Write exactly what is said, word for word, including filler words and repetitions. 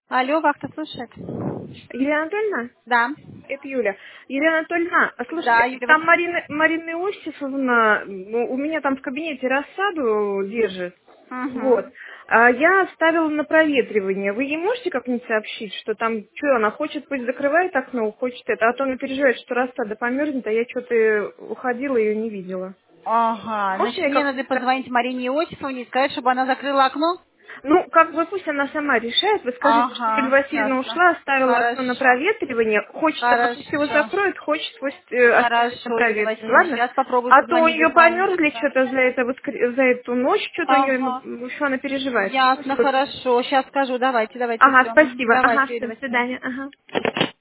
Алло, вахта слушает. Юлия Анатольевна? Да. Это Юля. Юлия Анатольевна, а Да, слушай, Юлия там Васильевна. Марина, Марина Иосифовна, ну, у меня там в кабинете рассаду держит. Вот. Угу. А я оставила на проветривание. Вы ей можете как-нибудь сообщить, что там, что она хочет, пусть закрывает окно, хочет это, а то она переживает, что рассада померзнет, а я что-то уходила, ее не видела. Ага, Можете значит, мне мне как надо позвонить Марине Иосифовне и сказать, чтобы она закрыла окно? Ну, как бы пусть она сама решает. Вы скажите, что Юлия Ага, Васильевна ясно. ушла, оставила окно на Хорошо. проветривание. Хочет, она пусть его Хорошо. закроет, хочет, пусть э, оставит на Хорошо, Юлия проветривание. Васильевна. Ладно? Сейчас попробую А то у позвонить, нее померзли дозвониться. что-то за, это воскр- за эту ночь, что-то у нее, Ага. ну, что она переживает. Ясно, хорошо. Сейчас скажу. Давайте, давайте, Ага, все. спасибо. Ага, Давайте, Юлия все, до Васильевна. свидания. Ага.